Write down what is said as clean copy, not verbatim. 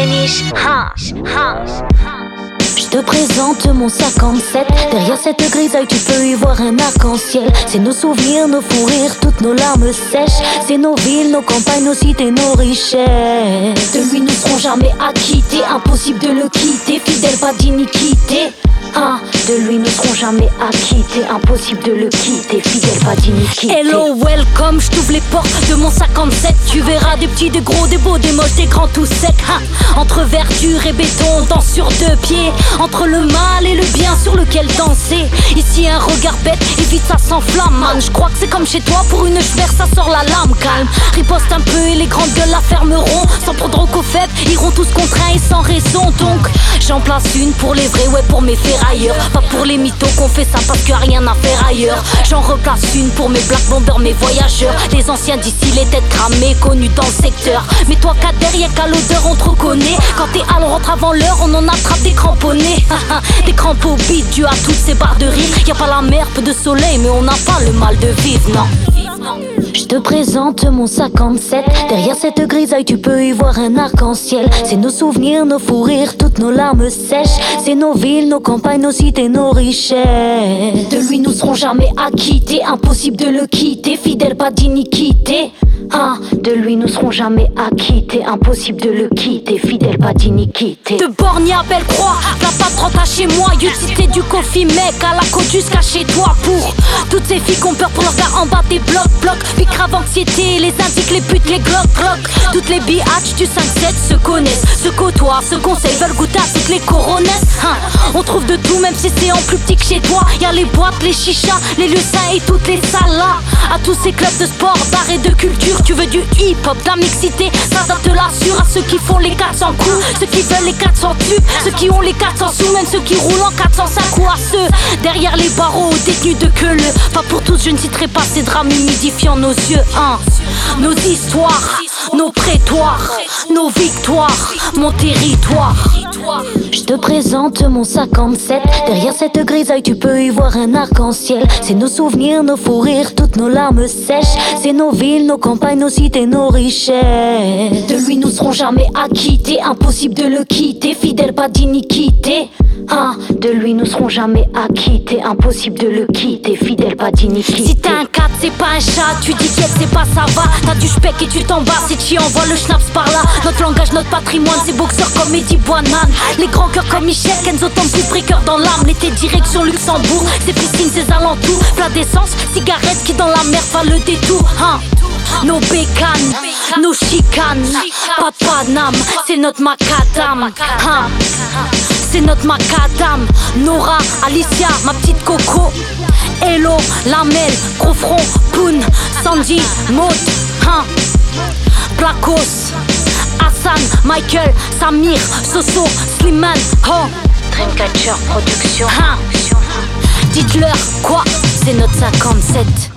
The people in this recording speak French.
péniche. Je te présente mon 57. Derrière cette grisaille tu peux y voir un arc-en-ciel. C'est nos souvenirs, nos fous rires, toutes nos larmes sèches. C'est nos villes, nos campagnes, nos cités, nos richesses. De lui nous serons jamais acquittés, impossible de le quitter. Fidèle, pas d'iniquité. De lui nous serons jamais acquittés, impossible de le quitter, fidèle, pas d'iniquité. Hello, welcome, j't'ouvre les portes de mon 57. Tu verras des petits, des gros, des beaux, des moches, des grands tout secs. Entre verdure et béton, on danse sur deux pieds. Entre le mal et le bien sur lequel danser. Ici un regard bête, et vite ça s'enflamme, man. J'crois que c'est comme chez toi, pour une chevère ça sort la lame. Calme, riposte un peu et les grandes gueules la fermeront. Sans prendre qu'aux faibles, iront tous contraints et sans raison. Donc j'en place une pour les vrais, ouais pour mes ferrailleurs. Pas pour les mythos qu'on fait ça parce qu'il y a rien à faire ailleurs. J'en replace une pour mes black bombers, mes voyageurs. Les anciens d'ici, les têtes cramées, connus dans le secteur. Mais toi Kader, y'a qu'à l'odeur on te reconnaît. Quand t'es à rentre avant l'heure, on en attrape des cramponnés. Des crampes au beat dû à toutes ces barres de rire. Y'a pas la mer, peu de soleil, mais on n'a pas le mal de vivre, non. Je te présente mon 57. Derrière cette grisaille tu peux y voir un arc-en-ciel. C'est nos souvenirs, nos fous rires, toutes nos larmes sèches. C'est nos villes, nos campagnes, nos cités, nos richesses. De lui nous serons jamais acquittés, impossible de le quitter. Fidèle, pas d'iniquité. De lui nous serons jamais acquittés, impossible de le quitter. Fidèle, pas d'iniquité. De Borgne à Belle-Croix, la patrante à chez moi. Utilité du coffee mec, à la côte jusqu'à chez toi. Pour toutes ces filles qui ont peur pour leur gars en bas des blocs. Puis grave anxiété, les indiques, les putes, les glock. Toutes les biatchs du 5-7 se connaissent, se côtoient, se conseillent, veulent goûter à toutes les coronesses. On trouve de tout même si c'est en plus petit que chez toi. Y'a les boîtes, les chichas, les lieux sains et toutes les salles là. À tous ces clubs de sport, d'art et de culture. Tu veux du hip-hop, de la mixité, ça te l'assure. À ceux qui font les 400 coups, ceux qui veulent les 400 tubes, ceux qui ont les 400 sous, même ceux qui roulent en 405 ou à ceux derrière les barreaux, détenus de queue. Pas pour tous, je ne citerai pas ces drames humidifiant nos yeux. Nos histoires, nos prétoires, nos victoires, mon territoire. Je te présente mon 57. Derrière cette grisaille tu peux y voir un arc-en-ciel. C'est nos souvenirs, nos fous rires, toutes nos larmes sèches. C'est nos villes, nos campagnes, nos cités, nos richesses. De lui nous serons jamais acquittés, impossible de le quitter. Fidèle, pas d'iniquité. De lui nous serons jamais acquittés, impossible de le quitter. Fidèle, pas d'iniquité. Si t'as un 4 c'est pas un chat, tu dis qu'elle c'est pas ça va. T'as du spec et tu t'embarres, si tu envoies le schnaps par là. Notre langage, notre patrimoine, c'est boxeur comme Eddie Boinan. Les grands cœurs comme Michel, Kenzo, Tom, plus breaker dans l'âme. L'été direction Luxembourg, ses piscines, ses alentours. Plat d'essence, cigarette qui dans la merde va le détour. Nos bécanes, nos chicanes, pas de Paname, c'est notre macadam. C'est notre macadam. Nora, Alicia, ma petite coco. Hello, Lamel, gros front, Poun, Sandy, Maud, Placos, Hassan, Michael, Samir, Soso, Slimane, Dreamcatcher Production. Dites-leur quoi, c'est notre 57.